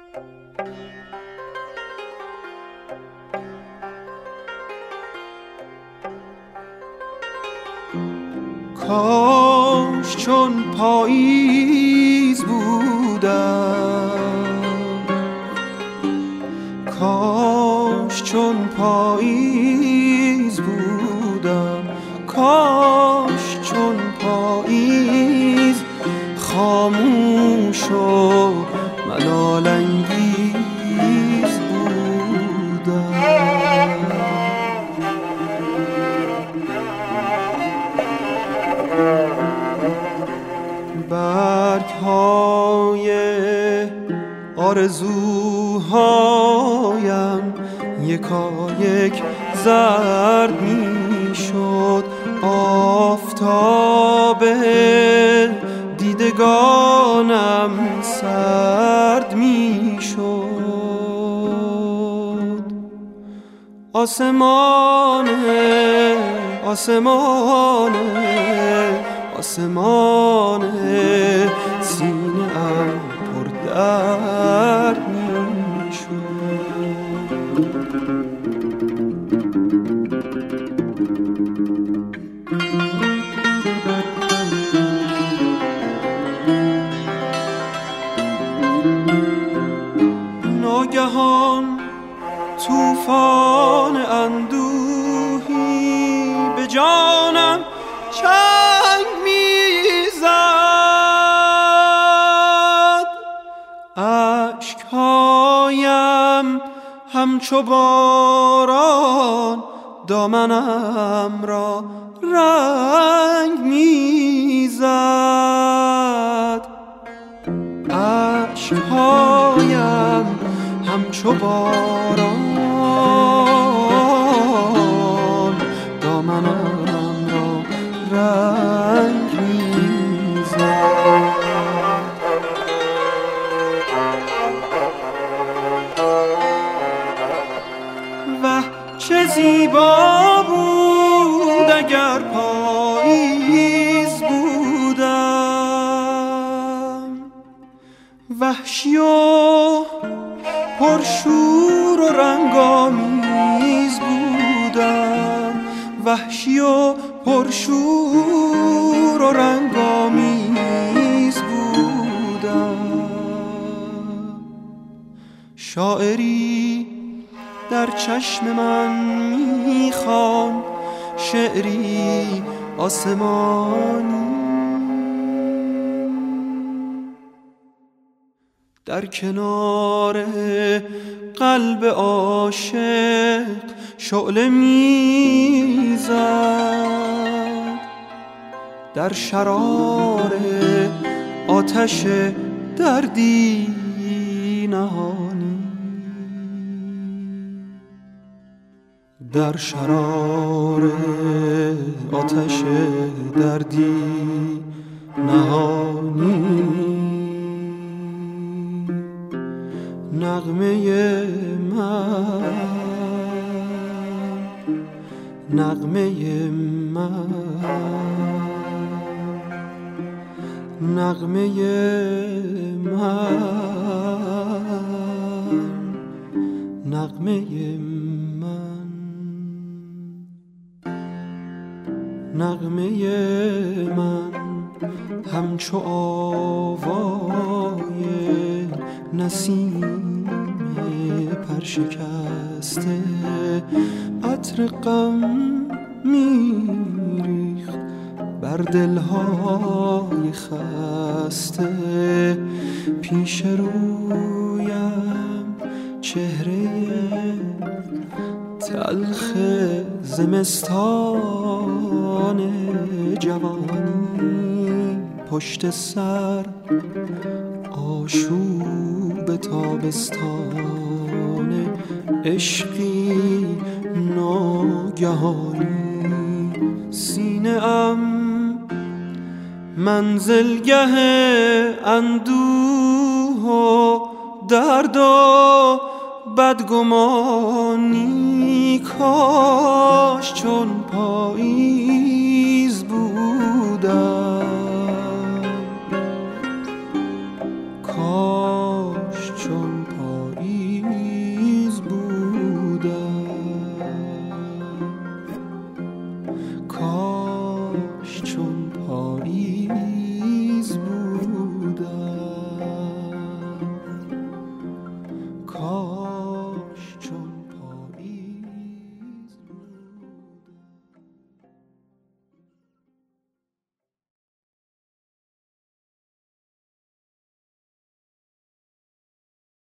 کاش چون پاییز بودم، کاش چون پاییز بودم، کاش چون پاییز خاموش و ملال انگیز بودم. برگ‌های آرزوهایم یکایک زرد می شد، آفتاب دیدگانم سرد می شد. آسمانه آسمانه آسمانه سینه‌ام پر درد می شد. ناگهان طوفان اندوهی به جانم چنگ میزد، اشکهایم همچو باران دامنم را رنگ میزد، اشکهایم همچو باران دامنم را رنگ میزد. وه چه زیبا بود اگر پاییز بودم، وحشی و پرشور و رنگامیز بودم، وحشی و پرشور و رنگامیز بودم. شاعری در چشم من میخواند، شعری آسمانی در کنار قلب عاشق شعله میزد، در شرار آتش دردی نهانی، در شرار آتش دردی نهانی. نغمه من، نغمه من، نغمه من، نغمه من، نغمه من همچو آوای نسیم پرشکسته، عطر غم میریخت بر دلهای خسته. پیش رویم چهره تلخ زمستان جوانی، پشت سر آشوب تابستان عشقی ناگهانی. سینه ام منزلگه اندوه و درد و بدگمانی، کاش چون پاییز بودم، کاش چون پاییز کار